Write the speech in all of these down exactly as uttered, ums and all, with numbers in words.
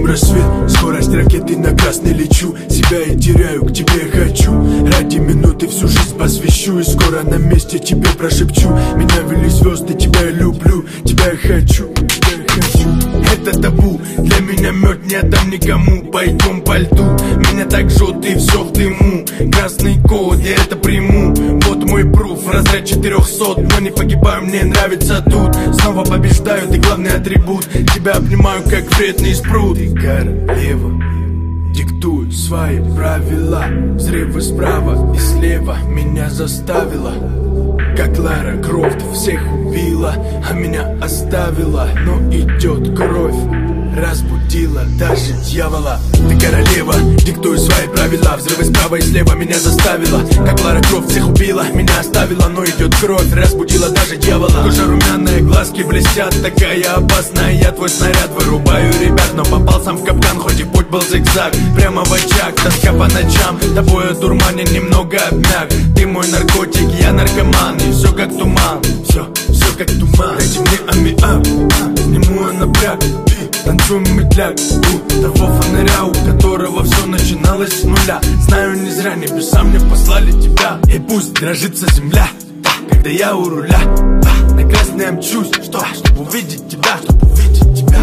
видим рассвет, скорость ракеты на красный лечу. Себя и теряю, к тебе хочу. Ради минуты всю жизнь посвящу. И скоро на месте тебе прошепчу. Меня вели звезды, тебя я люблю. Тебя я хочу, тебя я хочу. Это табу, для меня мед не отдам никому. Пойдем по льду, меня так жжет и все в дыму. Красный код, я это приму. Вот мой пруф, разряд четырехсот. Но не погибаю, мне нравится тут. Снова побеждаю, ты главный атрибут. Тебя обнимаю, как вредный спрут. Ты королева, диктуй свои правила. Взрывы справа и слева меня заставила. Как Лара Крофт всех убила, а меня оставила. Но идет кровь, разбудила даже дьявола. Ты королева, диктуй свои правила. Взрывы справа и слева меня заставила. Как Лара Крофт всех убила, меня оставила. Но идет кровь, разбудила даже дьявола. Кожа румяная, глазки блестят. Такая опасная, я твой снаряд вырубаю, ребят. Но попал сам в капкан, хоть и путь был зигзаг. Прямо в очаг, тоска по ночам. Тобой одурманен, немного обмяк. Ты мой наркотик, я наркоман. И все как туман, все, все как туман. Дайте мне аммиак, сниму я напряг. Танцуем медляк у того фонаря, у которого все начиналось с нуля. Знаю, не зря небеса мне послали тебя. И пусть дрожит вся земля, когда я у руля. На красный мчусь, что, чтобы увидеть тебя, чтобы увидеть тебя.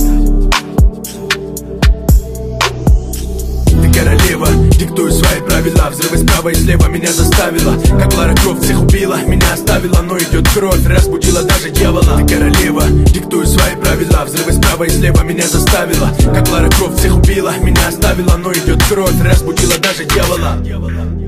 Ты королева, диктуй свои правила. Взрывы справа и слева меня заставила. Как Лара Крофт всех убила, меня оставила. Но идет кровь, разбудила даже дьявола. Ты королева, диктуй свои правила. Взрывы справа и слева меня заставила. Как Лара Крофт всех убила, меня оставила. Но идет кровь, разбудила даже дьявола.